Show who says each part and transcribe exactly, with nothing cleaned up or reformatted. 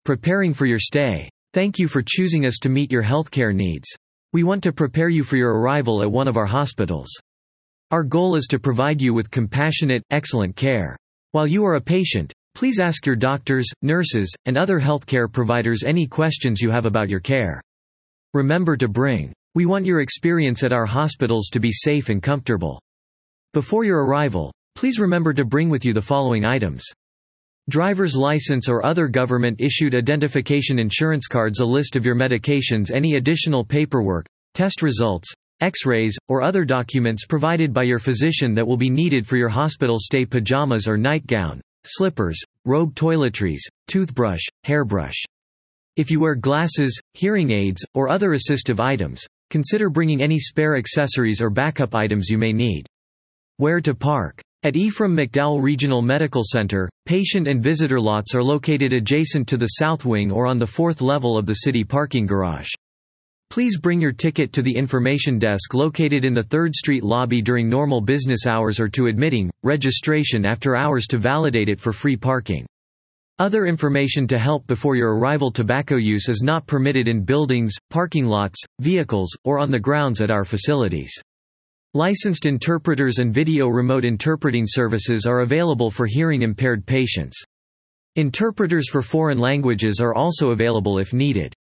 Speaker 1: Preparing for your stay. Thank you for choosing us to meet your healthcare needs. We want to prepare you for your arrival at one of our hospitals. Our goal is to provide you with compassionate, excellent care. While you are a patient, please ask your doctors, nurses, and other healthcare providers any questions you have about your care. Remember to bring. We want your experience at our hospitals to be safe and comfortable. Before your arrival, please remember to bring with you the following items: driver's license or other government-issued identification, insurance cards, a list of your medications, any additional paperwork, test results, X-rays, or other documents provided by your physician that will be needed for your hospital stay, pajamas or nightgown, slippers, robe, toiletries, toothbrush, hairbrush. If you wear glasses, hearing aids, or other assistive items, consider bringing any spare accessories or backup items you may need. Where to park. At Ephraim McDowell Regional Medical Center, patient and visitor lots are located adjacent to the south wing or on the fourth level of the city parking garage. Please bring your ticket to the information desk located in the third Street lobby during normal business hours or to admitting, registration after hours to validate it for free parking. Other information to help before your arrival: tobacco use is not permitted in buildings, parking lots, vehicles, or on the grounds at our facilities. Licensed interpreters and video remote interpreting services are available for hearing-impaired patients. Interpreters for foreign languages are also available if needed.